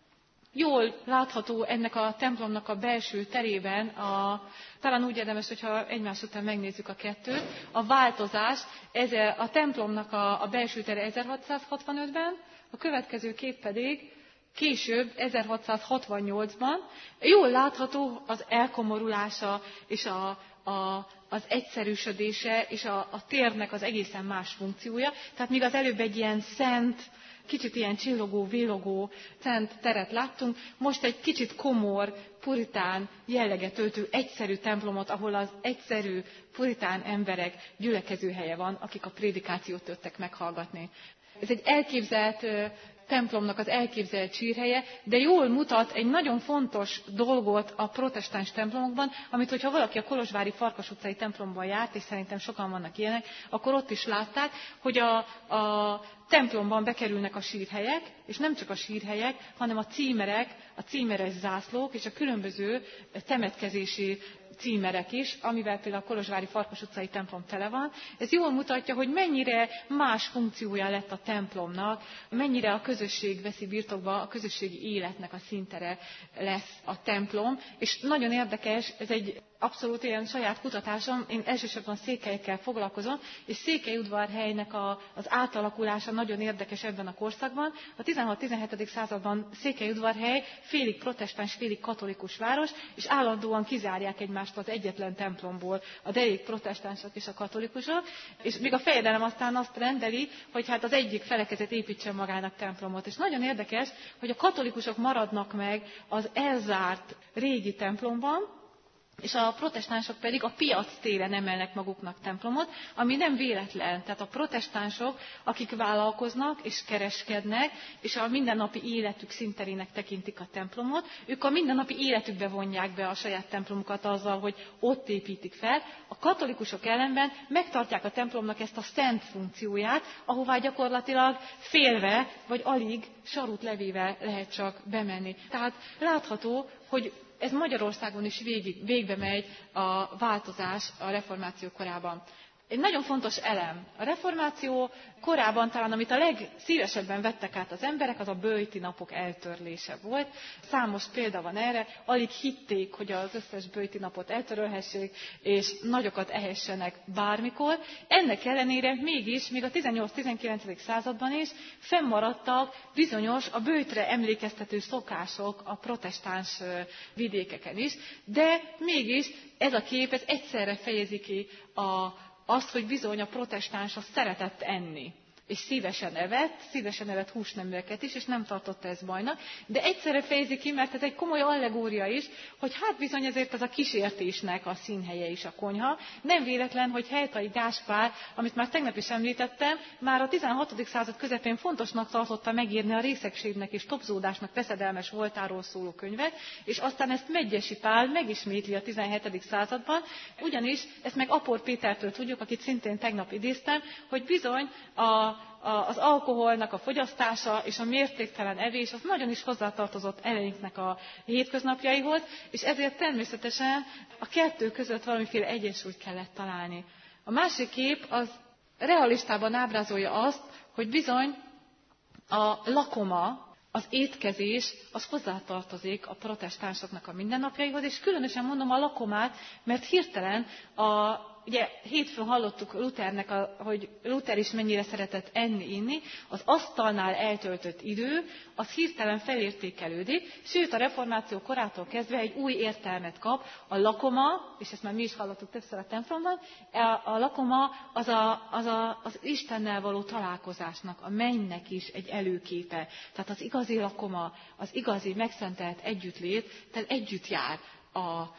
Jól látható ennek a templomnak a belső terében, a, talán úgy érdemes, hogyha egymás után megnézzük a kettőt, a változás, ez a templomnak a, a belső tere ezerhatszázhatvanötben, a következő kép pedig később ezerhatszázhatvannyolcban. Jól látható az elkomorulása és a, a, az egyszerűsödése és a, a térnek az egészen más funkciója. Tehát míg az előbb egy ilyen szent, kicsit ilyen csillogó, villogó, szent teret láttunk, most egy kicsit komor, puritán jelleget öltő, egyszerű templomot, ahol az egyszerű, puritán emberek gyülekezőhelye van, akik a prédikációt jöttek meghallgatni. Ez egy elképzelt templomnak az elképzelt sírhelye, de jól mutat egy nagyon fontos dolgot a protestáns templomokban, amit, hogyha valaki a kolozsvári Farkas utcai templomban járt, és szerintem sokan vannak ilyenek, akkor ott is látták, hogy a, a templomban bekerülnek a sírhelyek, és nem csak a sírhelyek, hanem a címerek, a címeres zászlók és a különböző temetkezési címerek is, amivel például a kolozsvári Farkas utcai templom tele van. Ez jól mutatja, hogy mennyire más funkciója lett a templomnak, mennyire a közösség veszi birtokba, a közösségi életnek a színtere lesz a templom. És nagyon érdekes, ez egy abszolút ilyen saját kutatásom, én elsősorban székelyekkel foglalkozom, és Székelyudvarhelynek a, az átalakulása nagyon érdekes ebben a korszakban. A tizenhat-tizenhetedik században Székelyudvarhely félig protestáns, félig katolikus város, és állandóan kizárják egymást az egyetlen templomból a derék protestánsok és a katolikusok, és még a fejedelem aztán azt rendeli, hogy hát az egyik felekezet építsen magának templomot. És nagyon érdekes, hogy a katolikusok maradnak meg az elzárt régi templomban, és a protestánsok pedig a piac téren emelnek maguknak templomot, ami nem véletlen. Tehát a protestánsok, akik vállalkoznak és kereskednek, és a mindennapi életük színterének tekintik a templomot, ők a mindennapi életükbe vonják be a saját templomukat azzal, hogy ott építik fel. A katolikusok ellenben megtartják a templomnak ezt a szent funkcióját, ahová gyakorlatilag félve, vagy alig sarut levével lehet csak bemenni. Tehát látható, hogy ez Magyarországon is végig, végbe megy a változás a reformáció korában. Egy nagyon fontos elem. A reformáció korában talán, amit a legszívesebben vettek át az emberek, az a böjti napok eltörlése volt. Számos példa van erre, alig hitték, hogy az összes böjti napot eltörölhessék, és nagyokat ehessenek bármikor. Ennek ellenére mégis, még a tizennyolc-tizenkilencedik században is fennmaradtak bizonyos a böjtre emlékeztető szokások a protestáns vidékeken is, de mégis ez a kép ez egyszerre fejezi ki a azt, hogy bizony a protestáns az szeretett enni, és szívesen evett, szívesen evett húsneműeket is, és nem tartotta ezt bajnak, de egyszerre fejezi ki, mert ez egy komoly allegória is, hogy hát bizony ezért ez a kísértésnek a színhelye is a konyha. Nem véletlen, hogy Helytai Gáspár, amit már tegnap is említettem, már a tizenhatodik század közepén fontosnak tartotta megírni a részegségnek és topzódásnak veszedelmes voltáról szóló könyvet, és aztán ezt Medgyessy Pál megismétli a tizenhetedik században, ugyanis ezt meg Apor Pétertől tudjuk, akit szintén tegnap idéztem, hogy bizony a az alkoholnak a fogyasztása és a mértéktelen evés az nagyon is hozzátartozott eleinknek a hétköznapjaihoz, és ezért természetesen a kettő között valamiféle egyensúlyt kellett találni. A másik kép az realistában ábrázolja azt, hogy bizony a lakoma, az étkezés, az hozzátartozik a protestánsoknak a mindennapjaihoz, és különösen mondom a lakomát, mert hirtelen a Ugye hétfőn hallottuk Luthernek, a, hogy Luther is mennyire szeretett enni, inni, az asztalnál eltöltött idő, az hirtelen felértékelődik, sőt a reformáció korától kezdve egy új értelmet kap. A lakoma, és ezt már mi is hallottuk többször a templomban, a lakoma az, a, az, a, az Istennel való találkozásnak, a mennynek is egy előképe. Tehát az igazi lakoma, az igazi megszentelt együttlét, tehát együtt jár a,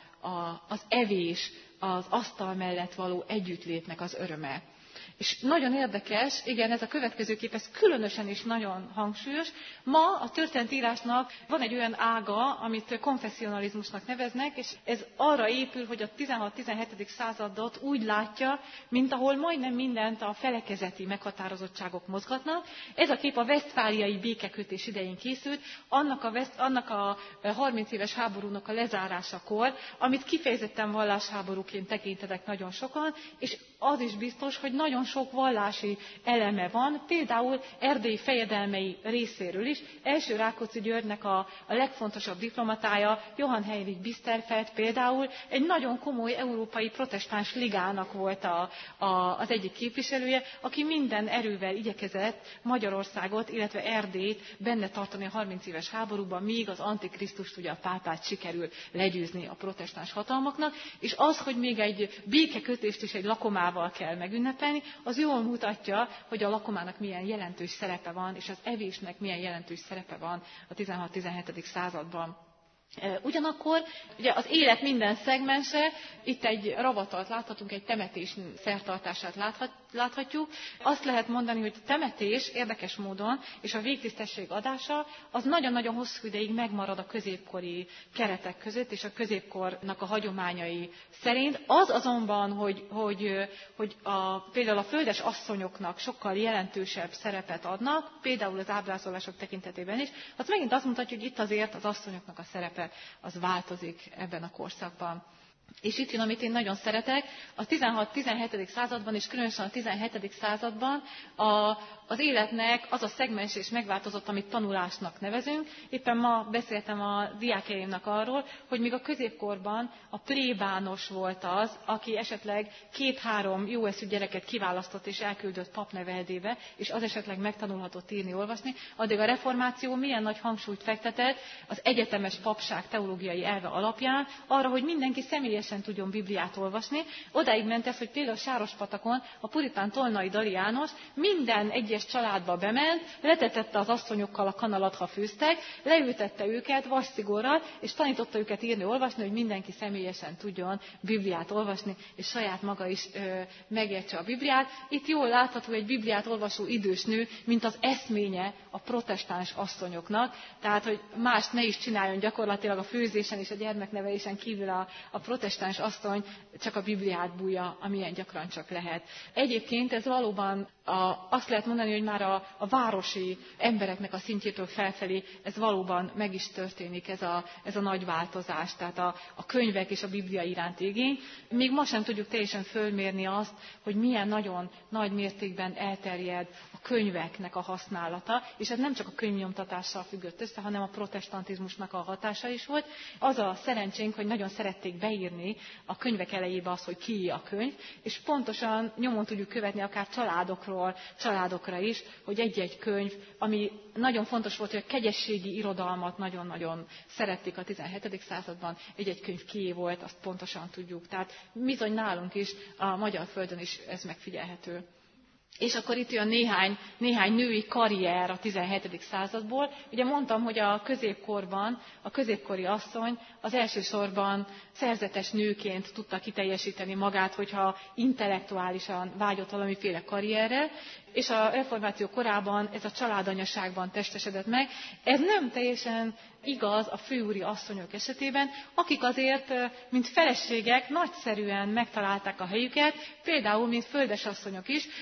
a, az evés, az asztal mellett való együttlétnek az öröme. És nagyon érdekes, igen, ez a következő kép, ez különösen is nagyon hangsúlyos. Ma a történetírásnak van egy olyan ága, amit konfessionalizmusnak neveznek, és ez arra épül, hogy a tizenhat-tizenhetedik századot úgy látja, mint ahol majdnem mindent a felekezeti meghatározottságok mozgatnak. Ez a kép a vesztfáliai békekötés idején készült, annak a, West, annak a harminc éves háborúnak a lezárásakor, amit kifejezetten vallásháborúként tekintenek nagyon sokan, és az is biztos, hogy nagyon sok vallási eleme van, például Erdély fejedelmei részéről is. Első Rákóczi Györgynek a, a legfontosabb diplomatája, Johann Heinrich Bisterfeld például egy nagyon komoly európai protestáns ligának volt a, a, az egyik képviselője, aki minden erővel igyekezett Magyarországot, illetve Erdélyt benne tartani a harminc éves háborúban, míg az Antikrisztust, ugye a pápát sikerül legyőzni a protestáns hatalmaknak, és az, hogy még egy békekötést is egy lakomával kell megünnepelni, az jól mutatja, hogy a lakomának milyen jelentős szerepe van, és az evésnek milyen jelentős szerepe van a tizenhat-tizenhetedik században. Ugyanakkor ugye az élet minden szegmense, itt egy ravatalt láthatunk, egy temetés szertartását láthat, láthatjuk. Azt lehet mondani, hogy a temetés érdekes módon, és a végtisztesség adása, az nagyon-nagyon hosszú ideig megmarad a középkori keretek között, és a középkornak a hagyományai szerint. Az azonban, hogy, hogy, hogy a, például a földes asszonyoknak sokkal jelentősebb szerepet adnak, például az ábrázolások tekintetében is, az megint azt mutatja, hogy itt azért az asszonyoknak a szerepe az változik ebben a korszakban. És itt jön, amit én nagyon szeretek, a tizenhat-tizenhetedik században, és különösen a tizenhetedik században a, az életnek az a szegmens is megváltozott, amit tanulásnak nevezünk. Éppen ma beszéltem a diákjaimnak arról, hogy még a középkorban a plébános volt az, aki esetleg két-három jó eszű gyereket kiválasztott és elküldött papneveldébe, és az esetleg megtanulhatott írni, olvasni. Addig a reformáció milyen nagy hangsúlyt fektetett az egyetemes papság teológiai elve alapján arra, hogy mindenki személyesen tudjon Bibliát olvasni. Odáig ment ez, hogy például Sárospatakon a puritán Tolnai Dali János minden egyes családba bement, letetette az asszonyokkal a kanalat, ha főztek, leültette őket vasszigorral, és tanította őket írni, olvasni, hogy mindenki személyesen tudjon Bibliát olvasni, és saját maga is ö, megértse a Bibliát. Itt jól látható egy Bibliát olvasó idős nő, mint az eszménye a protestáns asszonyoknak, tehát, hogy mást ne is csináljon gyakorlatilag a főzésen és a gyermeknevelésen kívül a, a protestáns asszony, csak a Bibliát bújja, amilyen gyakran csak lehet. Egyébként ez valóban a, azt lehet mondani, hogy már a, a városi embereknek a szintjétől felfelé ez valóban meg is történik, ez a, ez a nagy változás, tehát a, a könyvek és a Biblia iránti igény. Még ma sem tudjuk teljesen fölmérni azt, hogy milyen nagyon nagy mértékben elterjed a könyveknek a használata, és ez nem csak a könyvnyomtatással függött össze, hanem a protestantizmusnak a hatása is volt. Az a szerencsénk, hogy nagyon szerették beírni a könyvek elejébe az, hogy kié a könyv, és pontosan nyomon tudjuk követni akár családokról, családokra is, hogy egy-egy könyv, ami nagyon fontos volt, hogy a kegyességi irodalmat nagyon-nagyon szerették a tizenhetedik században, egy-egy könyv kié volt, azt pontosan tudjuk. Tehát bizony nálunk is, a magyar földön is ez megfigyelhető. És akkor itt jön néhány, néhány női karrier a tizenhetedik századból. Ugye mondtam, hogy a középkorban a középkori asszony az elsősorban szerzetes nőként tudta kiteljesíteni magát, hogyha intellektuálisan vágyott valamiféle karrierre, és a reformáció korában ez a családanyaságban testesedett meg. Ez nem teljesen igaz a főúri asszonyok esetében, akik azért, mint feleségek, nagyszerűen megtalálták a helyüket, például, mint földesasszonyok is. A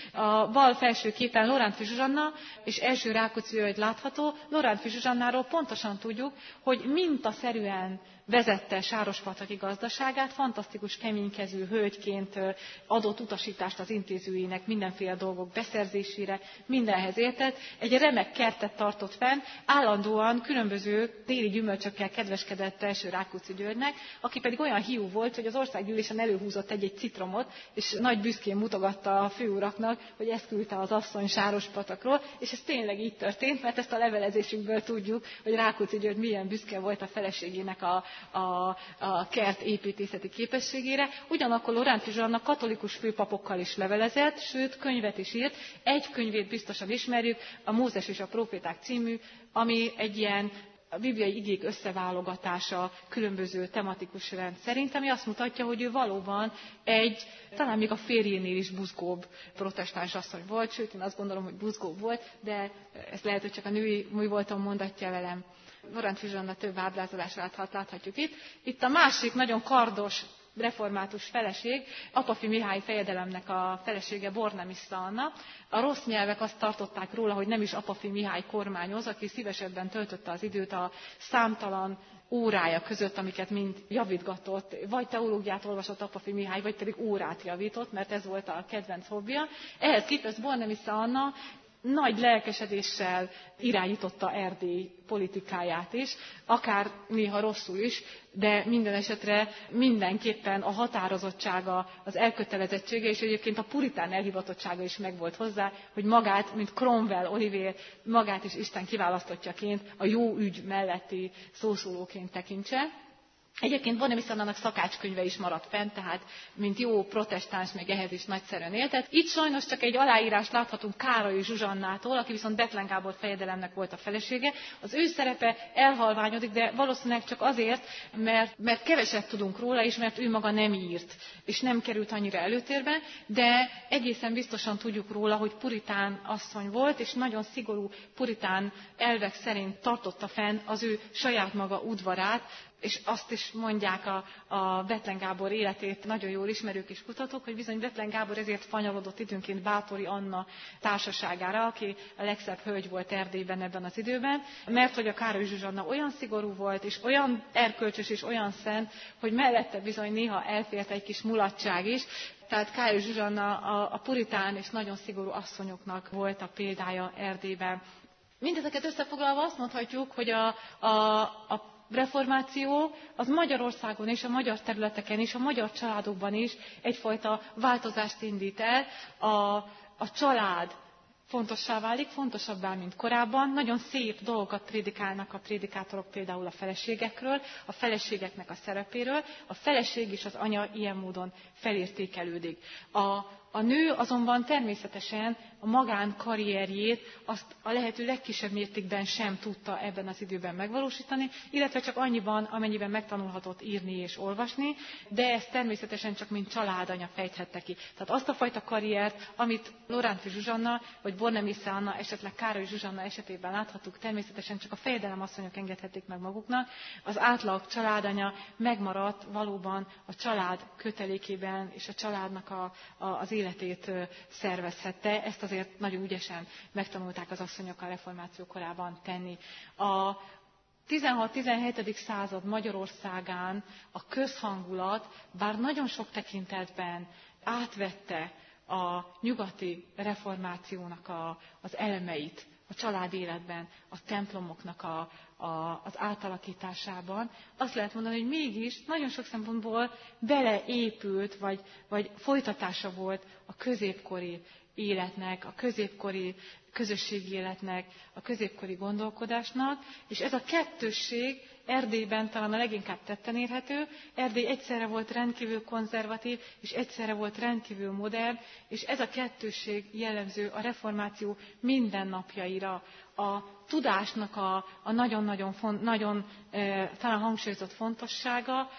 A bal felső képen Lorántffy Zsuzsanna és első Rákóczi György látható. Lorántffy Zsuzsannáról pontosan tudjuk, hogy mintaszerűen vezette Sárospataki gazdaságát, fantasztikus keménykezű hölgyként adott utasítást az intézőinek mindenféle dolgok beszerzésére, mindenhez értett, egy remek kertet tartott fenn, állandóan különböző téli gyümölcsökkel kedveskedett első Rákóczi Györgynek, aki pedig olyan hiú volt, hogy az országgyűlésen előhúzott egy-egy citromot, és nagy büszkén mutogatta a főuraknak, hogy ezt küldte az asszony Sárospatakról, és ez tényleg így történt, mert ezt a levelezésünkből tudjuk, hogy Rákóczi György milyen büszke volt a feleségének a A, a kert építészeti képességére. Ugyanakkor Lorántffy Zsuzsanna katolikus főpapokkal is levelezett, sőt könyvet is írt. Egy könyvét biztosan ismerjük, a Mózes és a próféták című, ami egy ilyen a bibliai igék összeválogatása különböző tematikus rend szerint, ami azt mutatja, hogy ő valóban egy, talán még a férjénél is buzgóbb protestáns asszony volt, sőt én azt gondolom, hogy buzgóbb volt, de ez lehet, hogy csak a női mi voltam mondatja velem. Lorántffy Zsuzsanna több ábrázolását láthatjuk itt. Itt a másik nagyon kardos református feleség, Apafy Mihály fejedelemnek a felesége, Bornemissza Anna. A rossz nyelvek azt tartották róla, hogy nem is Apafy Mihály kormányoz, aki szívesebben töltötte az időt a számtalan órája között, amiket mind javítgatott, vagy teológiát olvasott Apafy Mihály, vagy pedig órát javított, mert ez volt a kedvenc hobbija. Ehhez képest Bornemissza Anna nagy lelkesedéssel irányította Erdély politikáját is, akár néha rosszul is, de minden esetre mindenképpen a határozottsága, az elkötelezettsége, és egyébként a puritán elhivatottsága is megvolt hozzá, hogy magát, mint Cromwell Olivér, magát is Isten kiválasztottjaként a jó ügy melletti szószólóként tekintse. Egyébként Bornemissza Annának szakácskönyve is maradt fent, tehát mint jó protestáns még ehhez is nagyszerűen éltet. Itt sajnos csak egy aláírást láthatunk Károly Zsuzsannától, aki viszont Bethlen Gábor fejedelemnek volt a felesége. Az ő szerepe elhalványodik, de valószínűleg csak azért, mert, mert keveset tudunk róla, és mert ő maga nem írt, és nem került annyira előtérbe, de egészen biztosan tudjuk róla, hogy puritán asszony volt, és nagyon szigorú puritán elvek szerint tartotta fenn az ő saját maga udvarát, és azt is mondják a, a Bethlen Gábor életét nagyon jól ismerők és kutatók, hogy bizony Bethlen Gábor ezért fanyalodott időnként Báthori Anna társaságára, aki a legszebb hölgy volt Erdélyben ebben az időben, mert hogy a Károly Zsuzsanna olyan szigorú volt, és olyan erkölcsös és olyan szent, hogy mellette bizony néha elfért egy kis mulatság is. Tehát Károly Zsuzsanna a, a puritán és nagyon szigorú asszonyoknak volt a példája Erdélyben. Mindezeket összefoglalva azt mondhatjuk, hogy a, a, a reformáció az Magyarországon és a magyar területeken és a magyar családokban is egyfajta változást indít el. A, a család fontossá válik, fontosabbá, mint korábban. Nagyon szép dolgokat prédikálnak a prédikátorok például a feleségekről, a feleségeknek a szerepéről. A feleség és az anya ilyen módon felértékelődik. A, a nő azonban természetesen a magánkarrierjét azt a lehető legkisebb mértékben sem tudta ebben az időben megvalósítani, illetve csak annyiban, amennyiben megtanulhatott írni és olvasni, de ezt természetesen csak mint családanya fejthette ki. Tehát azt a fajta karriert, amit Lorántffy Zsuzsanna, vagy Bornemissza Anna, esetleg Károly Zsuzsanna esetében láthattuk, természetesen csak a fejedelemasszonyok engedhették meg maguknak. Az átlag családanya megmaradt valóban a család kötelékében, és a családnak a, a, az életét szervezhette. Ezt azért nagyon ügyesen megtanulták az asszonyok a reformáció korában tenni. A tizenhat-tizenhetedik század Magyarországán a közhangulat, bár nagyon sok tekintetben átvette a nyugati reformációnak a, az elemeit a családéletben, a templomoknak a, a, az átalakításában, azt lehet mondani, hogy mégis nagyon sok szempontból beleépült, vagy, vagy folytatása volt a középkori életnek, a középkori közösségi életnek, a középkori gondolkodásnak, és ez a kettősség Erdélyben talán a leginkább tetten érhető. Erdély egyszerre volt rendkívül konzervatív, és egyszerre volt rendkívül modern, és ez a kettősség jellemző a reformáció mindennapjaira. A tudásnak a, a nagyon-nagyon font, nagyon, e, talán hangsúlyozott fontossága,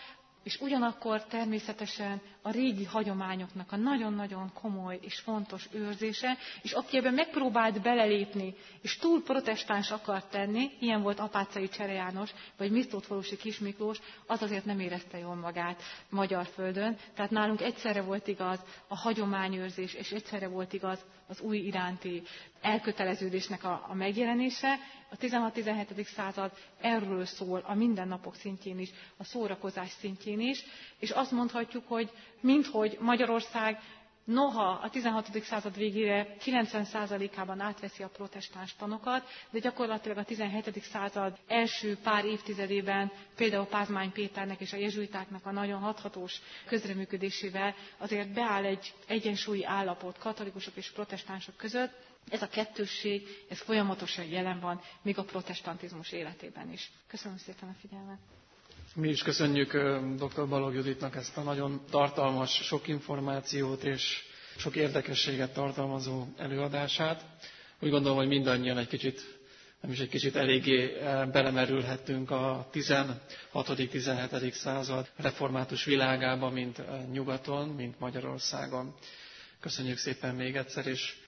és ugyanakkor természetesen a régi hagyományoknak a nagyon-nagyon komoly és fontos őrzése, és aki ebben megpróbált belelépni, és túl protestáns akart tenni, ilyen volt Apáczai Csere János, vagy Misztótfalusi Kis Miklós, az azért nem érezte jól magát magyar földön. Tehát nálunk egyszerre volt igaz a hagyományőrzés, és egyszerre volt igaz az új iránti elköteleződésnek a, a megjelenése. A tizenhat-tizenhetedik század erről szól a mindennapok szintjén is, a szórakozás szintjén is, és azt mondhatjuk, hogy minthogy Magyarország noha a tizenhatodik század végére kilencven százalékában átveszi a protestáns tanokat, de gyakorlatilag a tizenhetedik század első pár évtizedében például Pázmány Péternek és a jezsuitáknak a nagyon hathatós közreműködésével azért beáll egy egyensúlyi állapot katolikusok és protestánsok között. Ez a kettősség, ez folyamatosan jelen van, még a protestantizmus életében is. Köszönöm szépen a figyelmet! Mi is köszönjük dr. Balogh Juditnak ezt a nagyon tartalmas, sok információt és sok érdekességet tartalmazó előadását. Úgy gondolom, hogy mindannyian egy kicsit, nem is egy kicsit, eléggé belemerülhettünk a tizenhatodik-tizenhetedik század református világába, mint nyugaton, mint Magyarországon. Köszönjük szépen még egyszer, és